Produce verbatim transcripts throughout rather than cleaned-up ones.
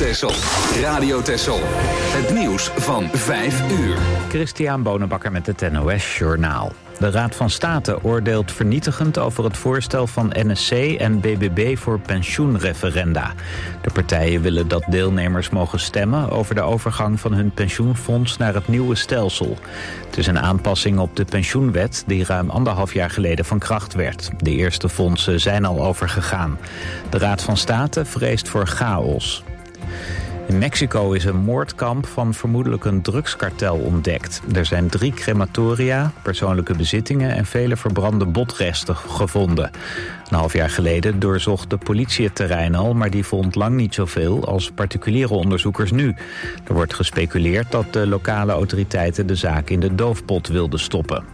Texel. Radio Texel. Het nieuws van vijf uur. Christian Bonenbakker met het N O S Journaal. De Raad van State oordeelt vernietigend over het voorstel van N S C en B B B voor pensioenreferenda. De partijen willen dat deelnemers mogen stemmen over de overgang van hun pensioenfonds naar het nieuwe stelsel. Het is een aanpassing op de pensioenwet die ruim anderhalf jaar geleden van kracht werd. De eerste fondsen zijn al overgegaan. De Raad van State vreest voor chaos. In Mexico is een moordkamp van vermoedelijk een drugskartel ontdekt. Er zijn drie crematoria, persoonlijke bezittingen en vele verbrande botresten gevonden. Een half jaar geleden doorzocht de politie het terrein al, maar die vond lang niet zoveel als particuliere onderzoekers nu. Er wordt gespeculeerd dat de lokale autoriteiten de zaak in de doofpot wilden stoppen.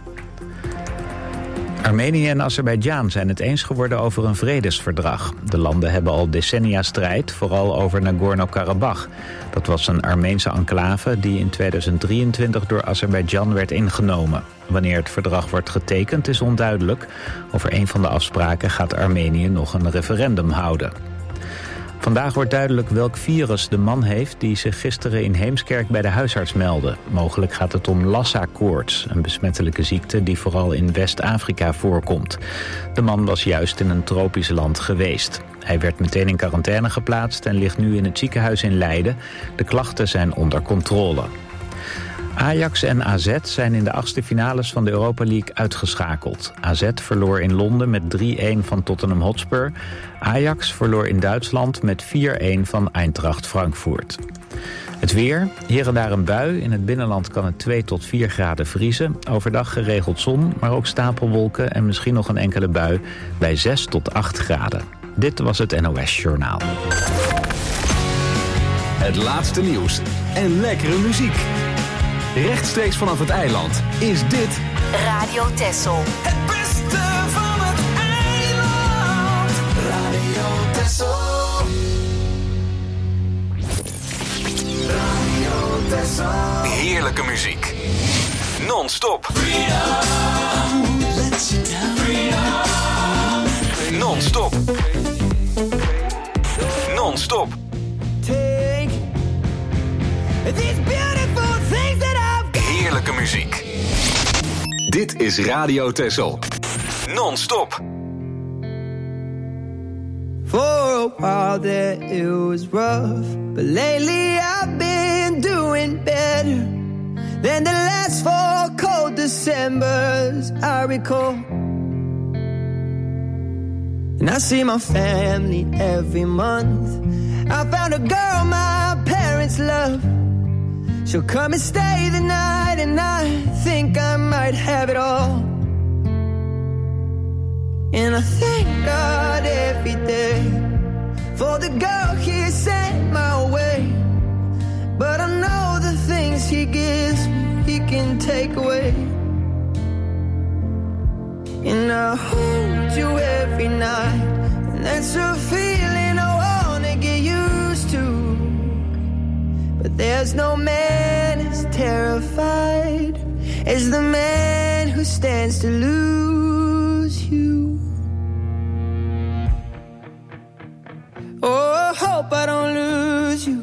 Armenië en Azerbeidzjan zijn het eens geworden over een vredesverdrag. De landen hebben al decennia strijd, vooral over Nagorno-Karabakh. Dat was een Armeense enclave die in tweeduizend drieëntwintig door Azerbeidzjan werd ingenomen. Wanneer het verdrag wordt getekend is onduidelijk. Over een van de afspraken gaat Armenië nog een referendum houden. Vandaag wordt duidelijk welk virus de man heeft die zich gisteren in Heemskerk bij de huisarts meldde. Mogelijk gaat het om Lassa-koorts, een besmettelijke ziekte die vooral in West-Afrika voorkomt. De man was juist in een tropisch land geweest. Hij werd meteen in quarantaine geplaatst en ligt nu in het ziekenhuis in Leiden. De klachten zijn onder controle. Ajax en A Z zijn in de achtste finales van de Europa League uitgeschakeld. A Z verloor in Londen met drie-een van Tottenham Hotspur. Ajax verloor in Duitsland met vier-een van Eintracht Frankfurt. Het weer, hier en daar een bui. In het binnenland kan het twee tot vier graden vriezen. Overdag geregeld zon, maar ook stapelwolken en misschien nog een enkele bui bij zes tot acht graden. Dit was het N O S Journaal. Het laatste nieuws en lekkere muziek. Rechtstreeks vanaf het eiland is dit Radio Texel. Het beste van het eiland. Radio Texel. Radio Texel. heerlijke muziek. Non-stop. Non-stop. Non-stop. Take these beautiful things that I've. Heerlijke muziek. Dit is Radio Texel. Non-stop. For a while there it was rough, but lately I've been doing better than the last four cold Decembers I recall. And I see my family every month. I found a girl my parents love. She'll come and stay the night, and I think I might have it all. And I thank God every day for the girl He sent my way. But I know the things He gives me, He can take away. And I hold you every night, and that's a feeling I wanna get used to. But there's no man as terrified as the man who stands to lose you. Oh, I hope I don't lose you.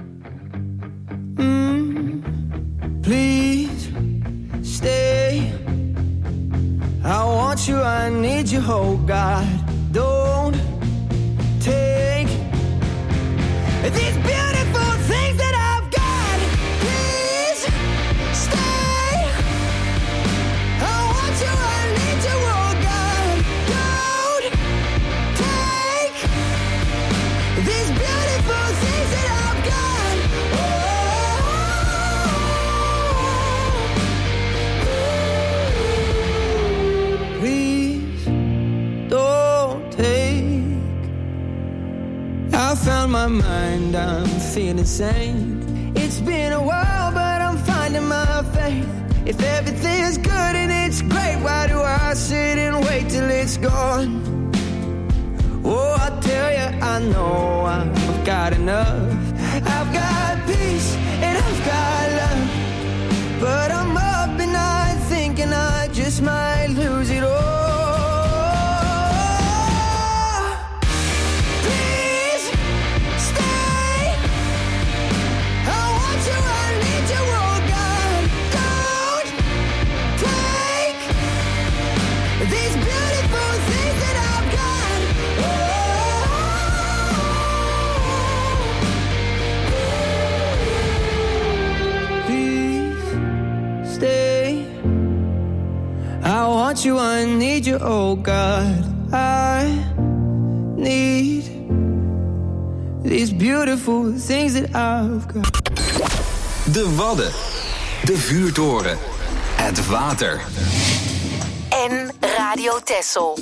Mm, please stay. I want you, I need you, oh God. Don't take these beautiful things that I've got. Please stay. I want you, I need you, oh God. Don't take these beautiful things that I've got. Oh, please don't take. I found my mind, I'm feeling sane. It's been a while, but I'm finding my faith. If everything's good and it's great, why do I sit and wait till it's gone? Oh, I tell you, I know I've got enough. I've got peace and I've got love. But I'm up and I thinking I just might lose it all. Please stay. want you, I need you, oh God. I need these beautiful things that I've got. De Wadden, de vuurtoren, het water. En Radio Texel.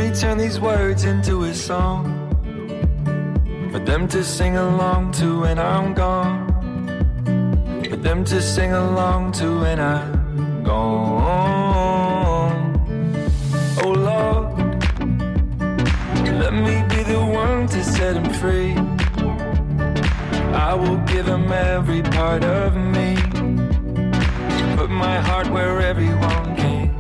me turn these words into a song for them to sing along to when I'm gone, for them to sing along to when I'm gone. Oh Lord, let me be the one to set him free. I will give him every part of me, put my heart where everyone can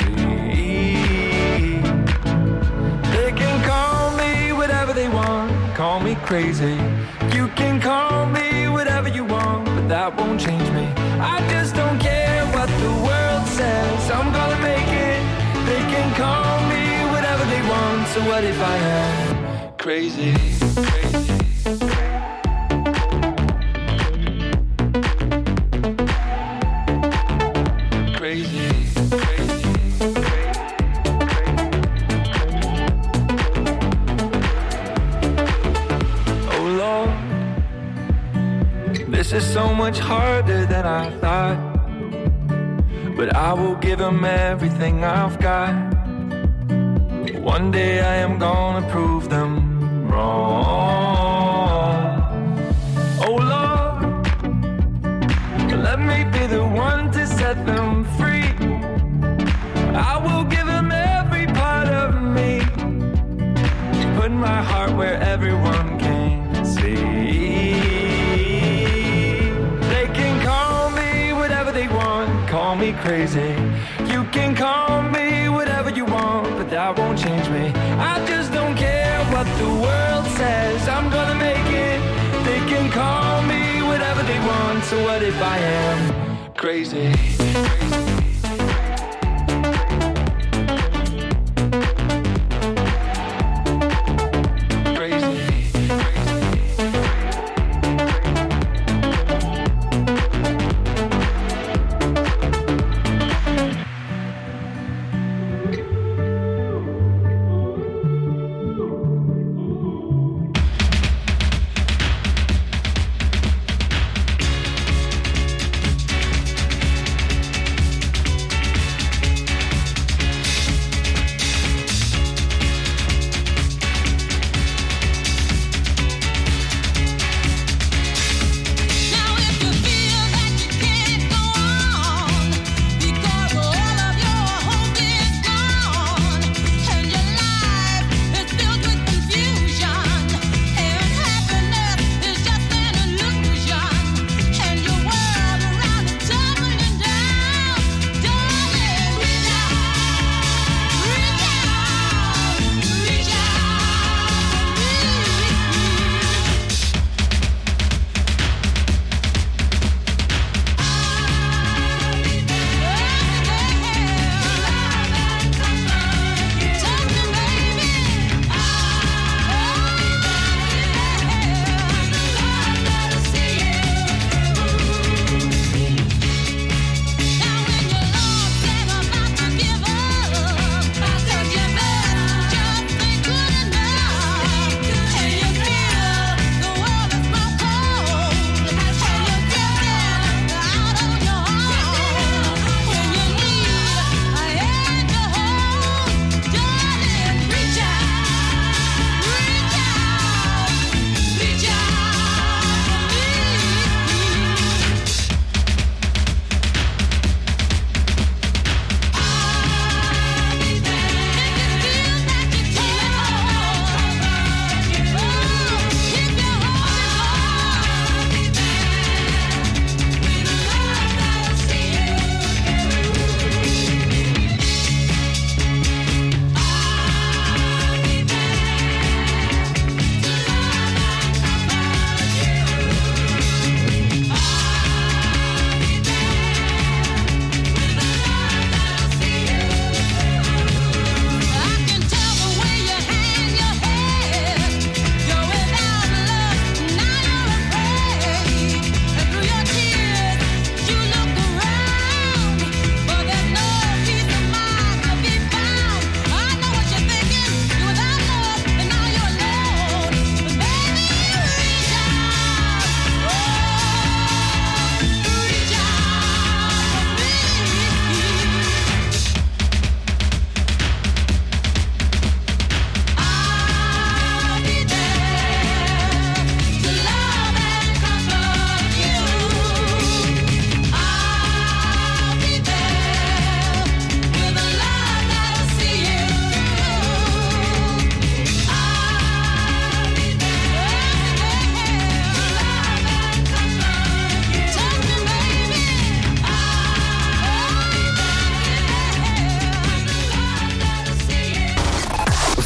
see. They can call me whatever they want, call me crazy. You can call me whatever you want, but that won't change me. I just don't care what the world says, I'm gonna make it. They can call me whatever they want, so what if I am crazy, crazy? This is so much harder than I thought, but I will give him everything I've got. One day I am gonna prove them wrong. Oh Lord, let me be the one to set them free. I will give him every part of me, put my heart where everyone can see. Call me crazy, you can call me whatever you want, but that won't change me. I just don't care what the world says, I'm gonna make it. They can call me whatever they want, so what if I am crazy, crazy?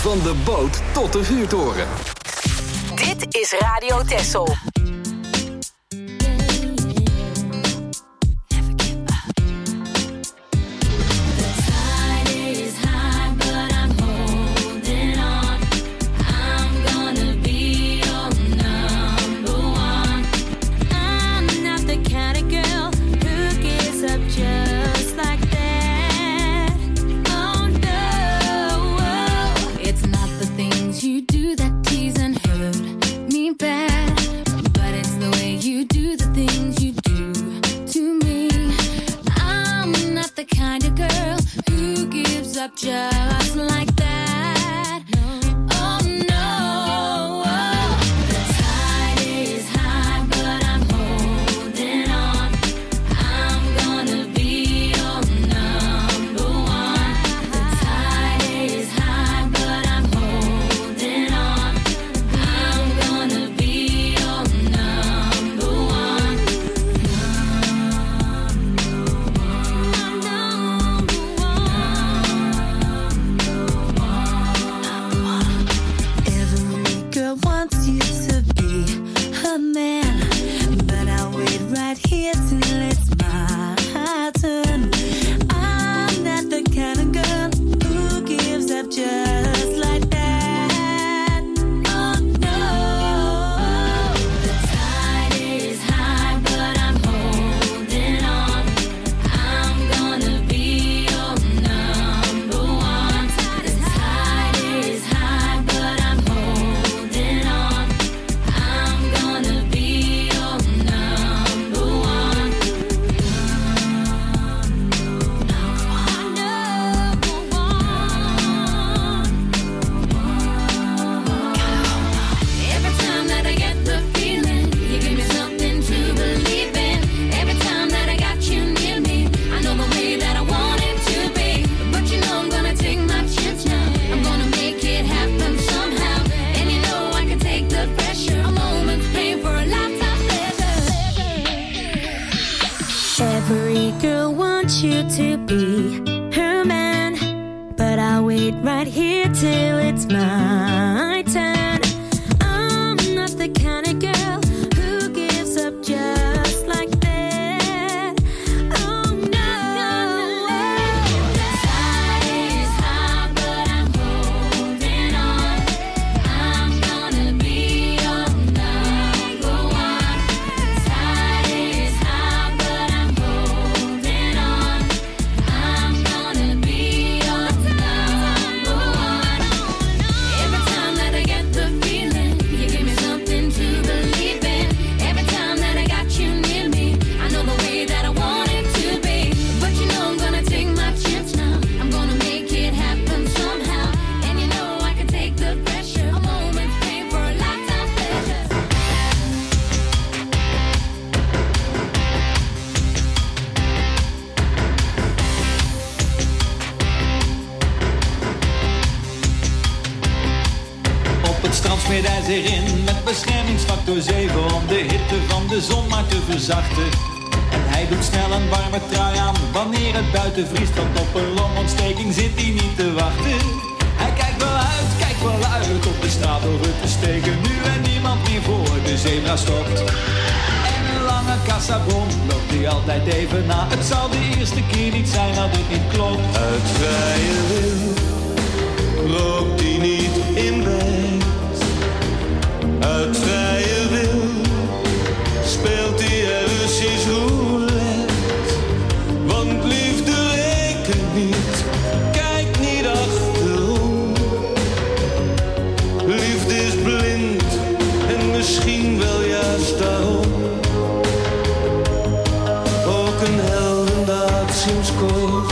Van de boot tot de vuurtoren. Dit is Radio Texel. Just like that. Oh no, the tide is high, but I'm holding on. I'm gonna be your number one. The tide is high, but I'm holding on. I'm gonna be your number one. Every girl wants you to be her man, but I'll wait right here till it's my turn. I'm not the kind of girl who gives up just like that. Oh no, the tide is high, but I'm holding on. I'm gonna be your number one. The tide is high, but I'm holding on. I'm gonna be your number one. Every time that I get the feeling, you give me something to believe in. Every time that I got you near me, I know the way that I want it to be. But you know I'm gonna take my chance now. I'm gonna make it happen somehow. And you know I can take the pressure. A moment's pain for a lifetime's pleasure. Op het strand smeert hij zich in met beschermingsfactor zeven om de hitte van de zon maar te verzachten. En hij doet snel een warme trui aan wanneer het buiten vriest, want op een longontsteking zit hij niet te wachten. Hij kijkt wel uit, kijkt wel uit op de straat over te steken, nu en niemand meer voor de zebra stopt. En een lange kassabon loopt hij altijd even na. Het zal de eerste keer niet zijn dat het niet klopt. Uit vrije wil rookt hij niet in bed. Uit vrije wil speelt hij er Russisch roulette. Want liefde rekent niet, kijk niet achterom. Liefde is blind en misschien wel juist daarom. Ook een heldendaad sinds kort.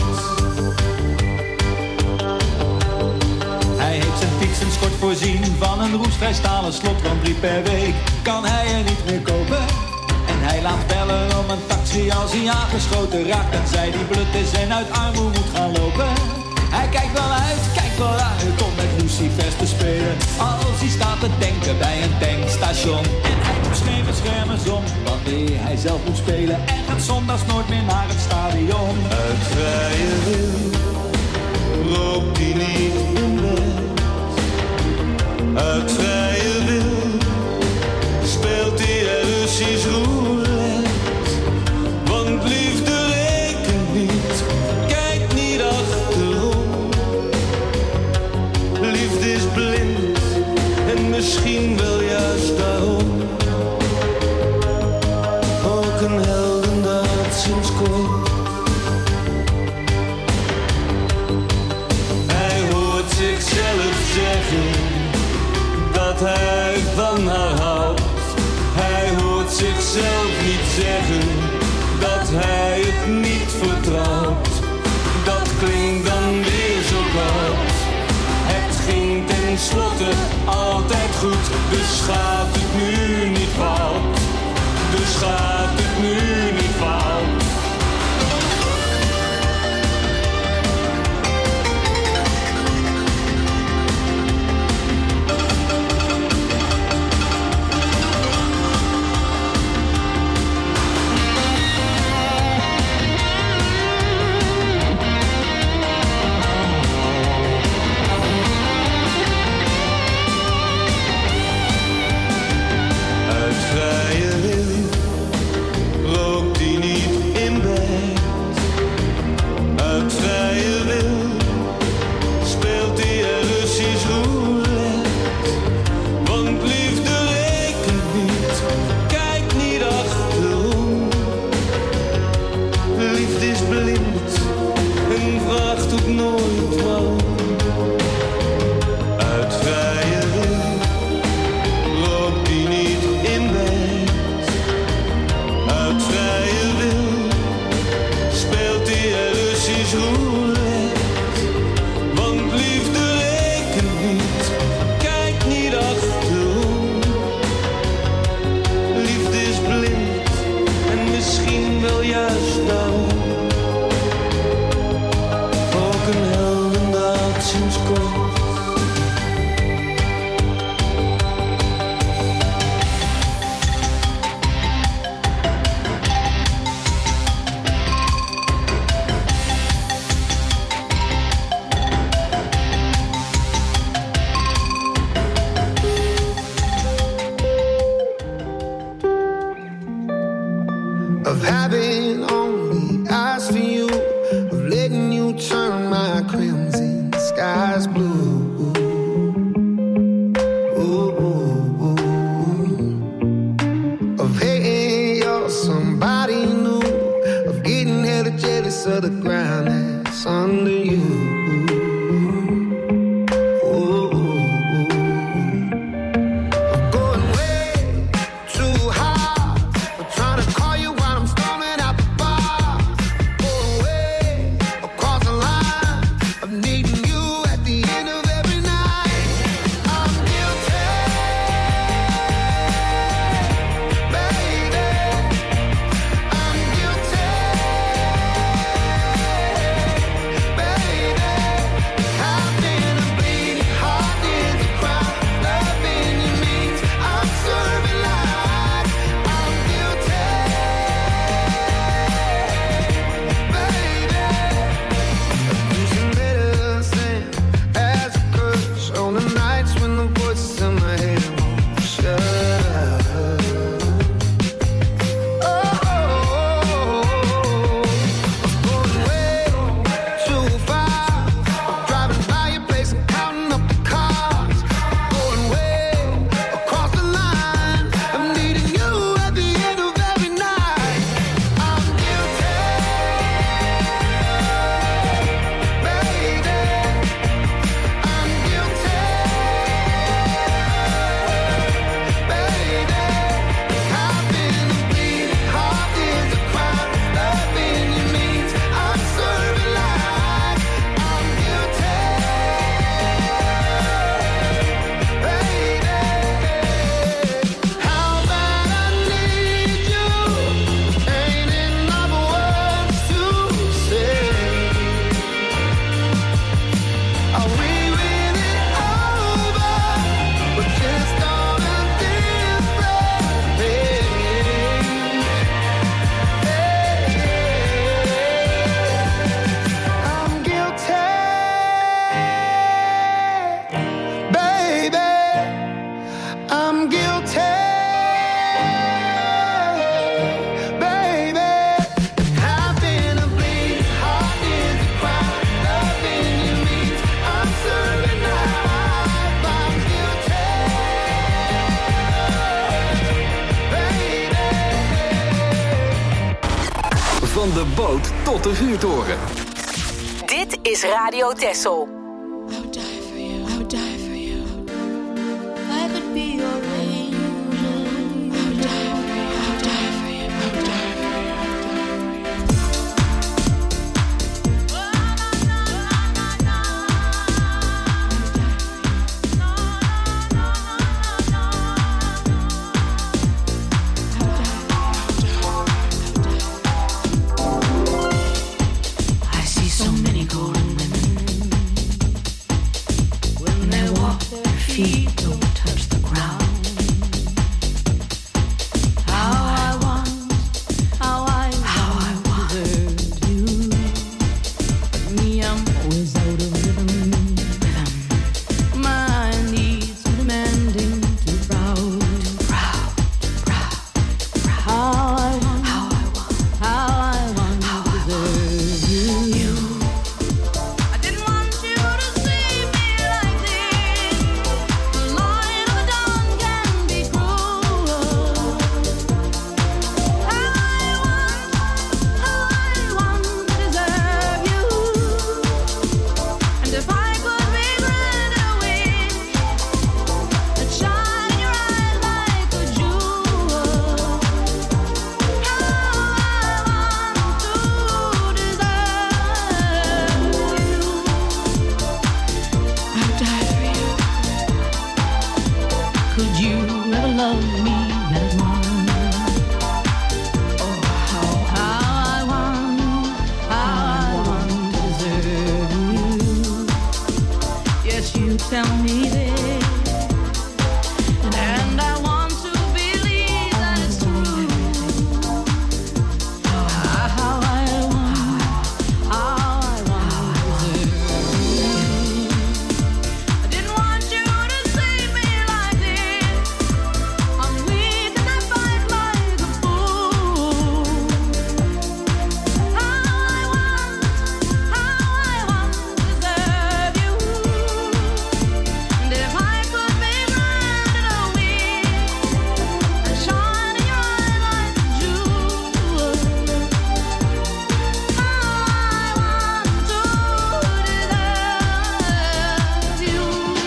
Hij heeft zijn fietsenschort voorzien van een roestvrij stalen slot, want drie per week kan hij er niet meer kopen. En hij laat bellen om een taxi als hij aangeschoten raakt, en zij die blut is en uit armoede moet gaan lopen. Hij kijkt wel uit, kijkt wel uit om met lucifers te spelen, als hij staat te denken bij een tankstation. En hij doet schreven schermen om wanneer hij zelf moet spelen, en gaat zondags nooit meer naar het stadion. Uit vrije wil rookt hij niet in bed. Uit vrije wil speelt hij Russisch roulette. Want liefde rekent niet, kijk niet achterom. Liefde is blind en misschien wel juist daarom. Ook een heldendaad sinds kort. Hij hoort zichzelf zeggen dat hij van haar houdt. Hij hoort zichzelf niet zeggen dat hij het niet vertrouwt. Dat klinkt dan weer zo koud. Het ging tenslotte altijd goed, dus gaat het nu niet fout. Dus gaat het nu niet fout. Vrije wil rookt hij niet in bed. Uit vrije wil speelt hij Russisch roulette. Want liefde rekent niet, kijk niet achterom. Liefde is blind en vraagt ook nooit waarom. Uit vrije wil rookt hij niet in bed. Uit vrije wil speelt hij Russisch roulette. Want liefde rekent niet, kijk niet achterom. Liefde is blind en misschien wel juist daarom. Ook een heldendaad sinds kort. Of having only eyes for you, of letting you turn my crimson skies blue. Ooh, ooh, ooh. Of hating you're somebody new, of getting hella jealous of the ground that's under you. Baby Van de boot tot de vuurtoren. Dit is Radio Texel. I'll die for you, I'll die for you. I could be your angel. I'll die for you, I'll die for you, I'll die for you, I'll die for you. I see so many golden women. When they walk, their feet don't touch the ground. How I want, how I how I want deserve you. Me, I'm always out of rhythm. Rhythm. My needs are demanding, too proud, too proud, too proud, too proud. How I want, how I want, how I want how deserve you. you. I didn't want you to see me like this. The light of the dawn can be cruel. How I want, how I want to deserve you. And if I could be granted a wish that shine in your eyes like a jewel, how I want to deserve you. I'll die for you. Could you ever love me that much? Oh, how How I want, how I want to deserve you. Yes, you tell me this, and I want to believe that it's true. How I want, how I want to deserve you. I didn't want you to see me like this. I'm weak and I fight like a fool. How I want, how I want to deserve you. And if I could be granted a wish and shine in your eyes like a jewel, how I want to deserve you.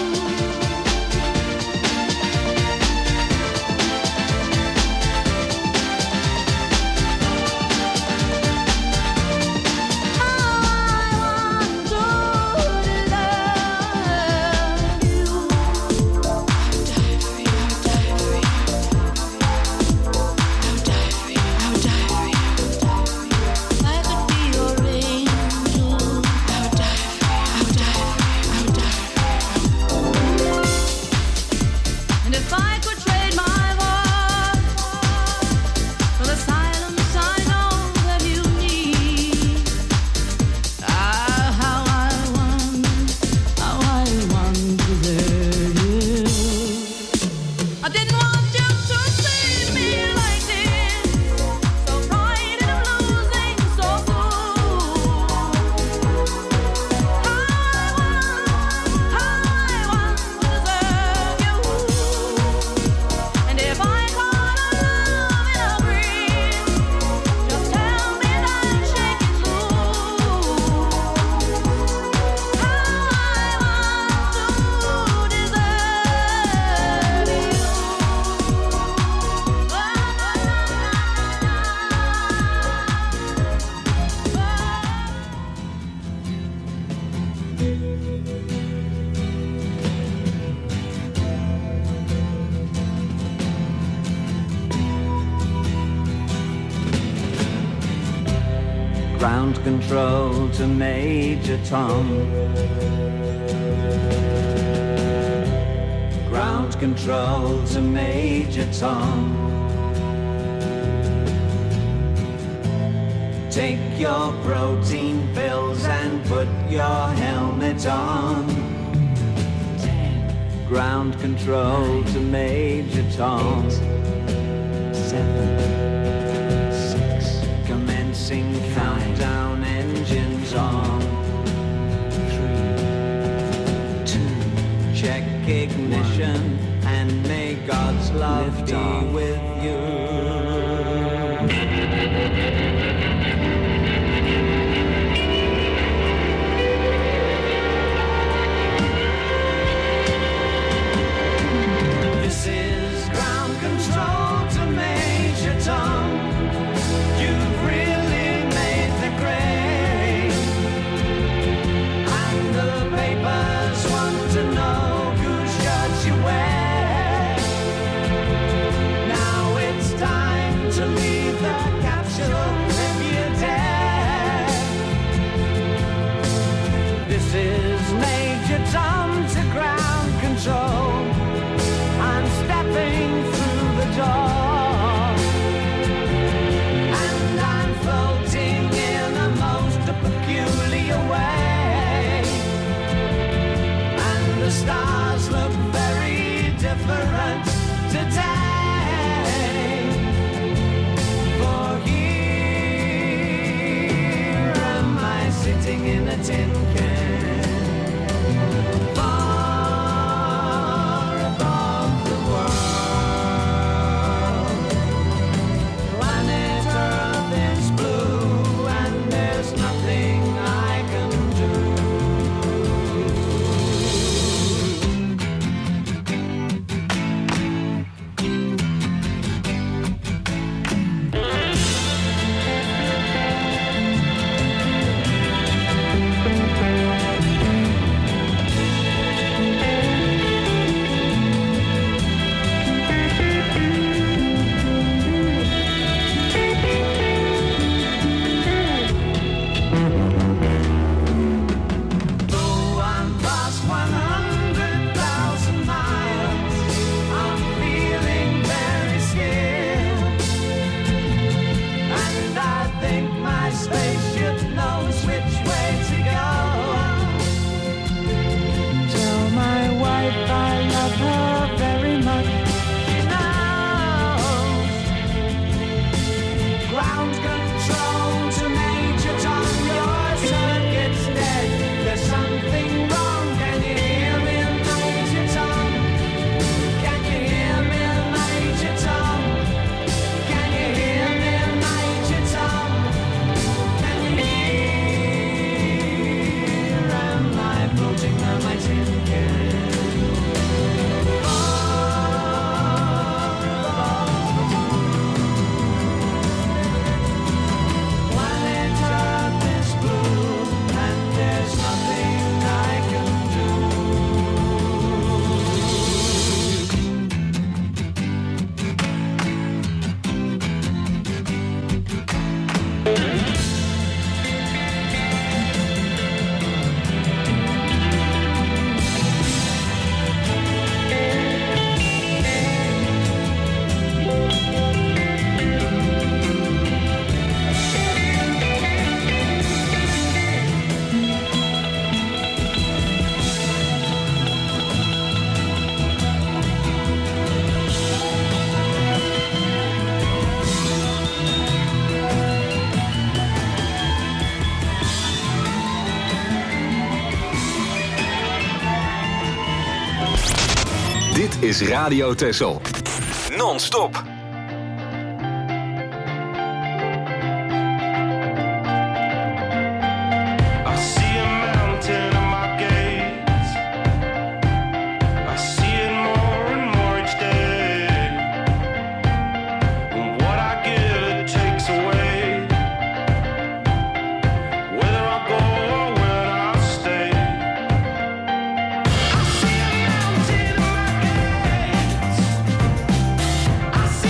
And if I could trade my heart for the silence I know that you need, ah, how I want, how I want to deserve you. I didn't want you to see me like this, so frightened of losing, so fool. How I want, how I want to deserve you. And if I caught a love in a breeze, just tell me that shake it loose. How I want to deserve you. Ground control to Major Tom. Ground control to Major Tom. Take your protein pills and put your helmet on. Ground control to Major Tom. Eight, seven, six. Commencing countdown, engines on. Three, two. Check ignition and may God's love be with you. Dit is Radio Texel. Non-stop. I see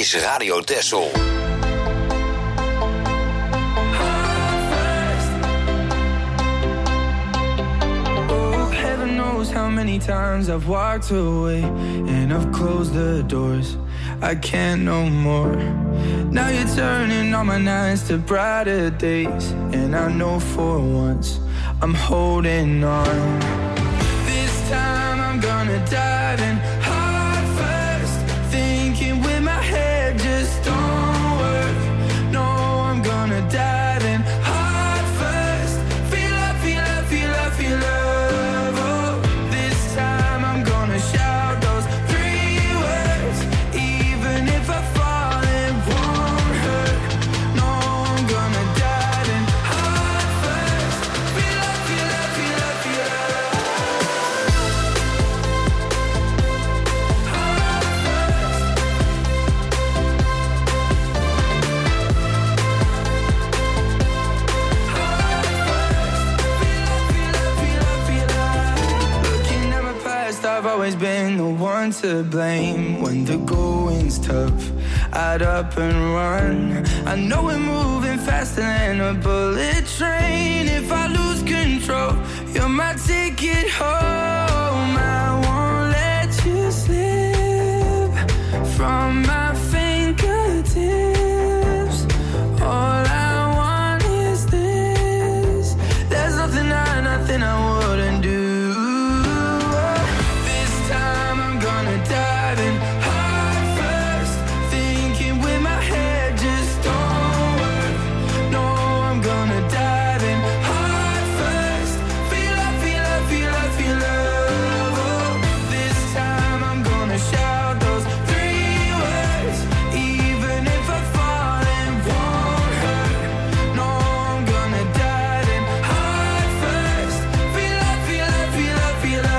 is Radio Texel. How many times I've walked away and I've closed the doors. I can't no more. Now you're turning all my nights to brighter days, and I know for once I'm holding on. This time I'm gonna dive in heart first, thinking with my head just don't work. No, I'm gonna dive in heart first. Feel up, feel up, feel up, feel up. Shout those three words, even if I fall, it won't hurt. No, I'm gonna dive in heart first. Feel up, feel up, feel up, feel up. Heart first. Heart first. Feel up, feel up, feel up, feel up. Looking at my past, I've always been the one to blame. When the going's tough, I'd up and run. I know we're moving faster than a bullet train. If I lose control, you're my ticket home. I won't let you slip from my fingertips. All I want is this. There's nothing I, nothing I wouldn't do. Dive in heart first, thinking with my head just don't work. No, I'm gonna dive in heart first. Feel up, feel up, feel up, feel up. Oh, this time I'm gonna shout those three words, even if I fall, it won't hurt. No, I'm gonna dive in heart first. Feel up, feel up, feel up, feel up.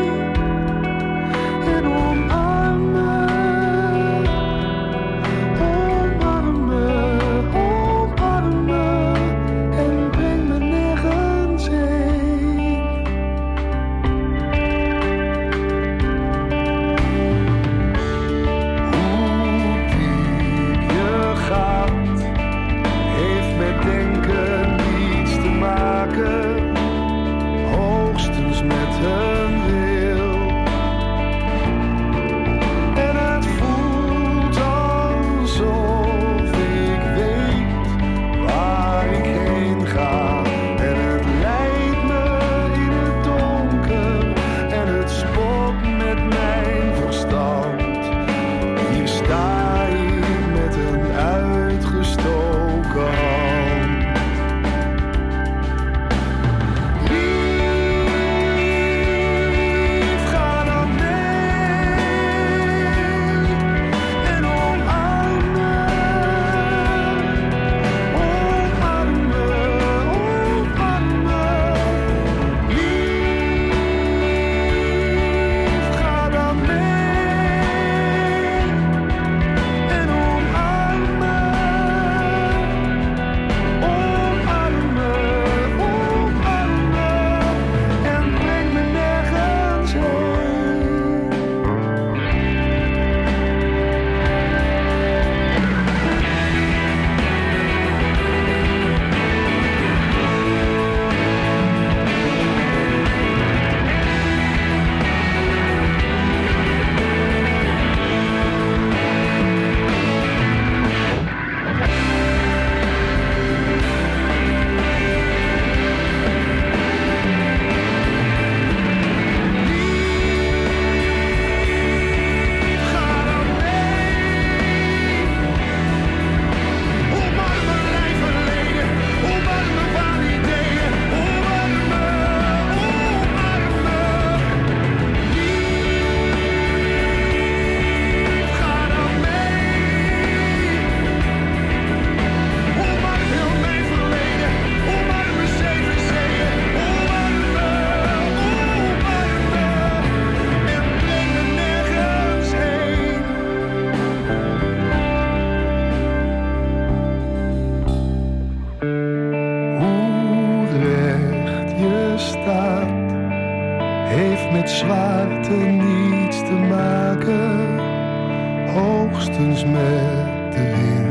Oh eens met de wind.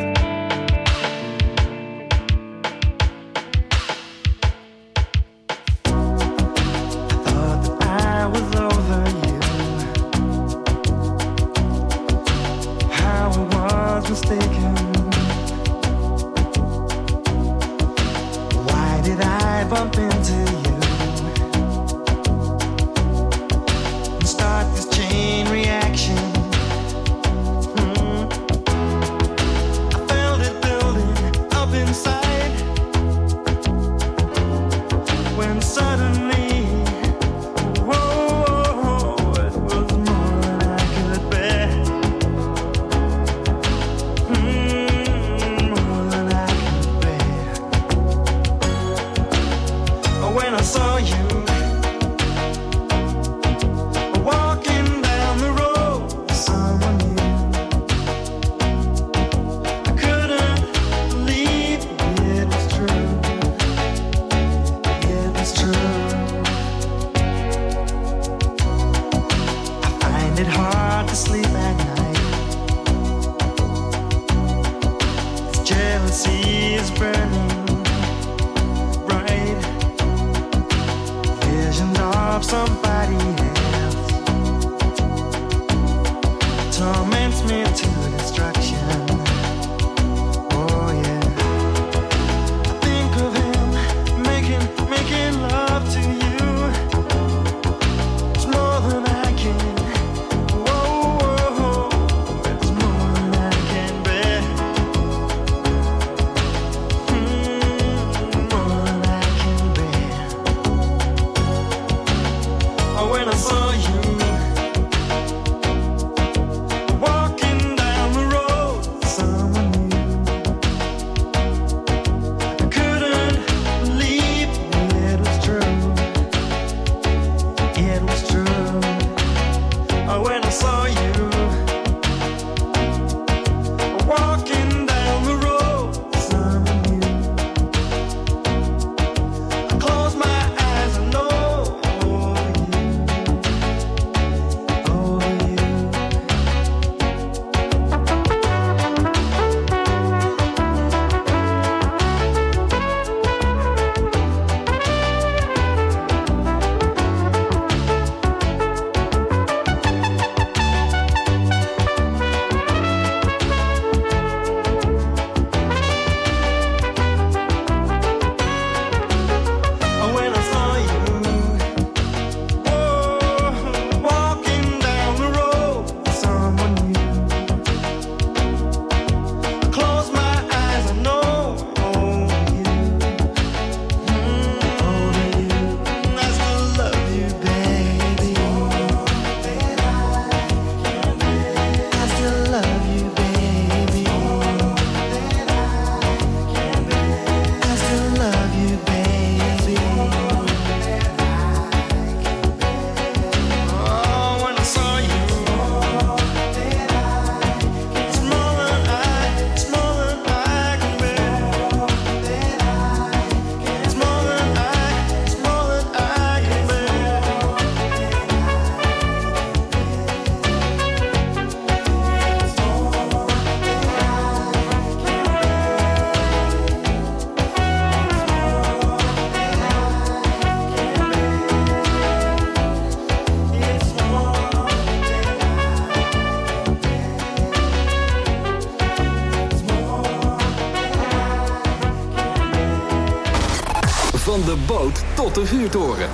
Van de boot tot de vuurtoren.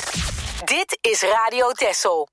Dit is Radio Texel.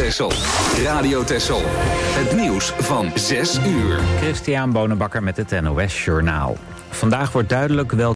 Texel. Radio Texel. Het nieuws van zes uur. Christian Bonenbakker met het N O S Journaal. Vandaag wordt duidelijk welke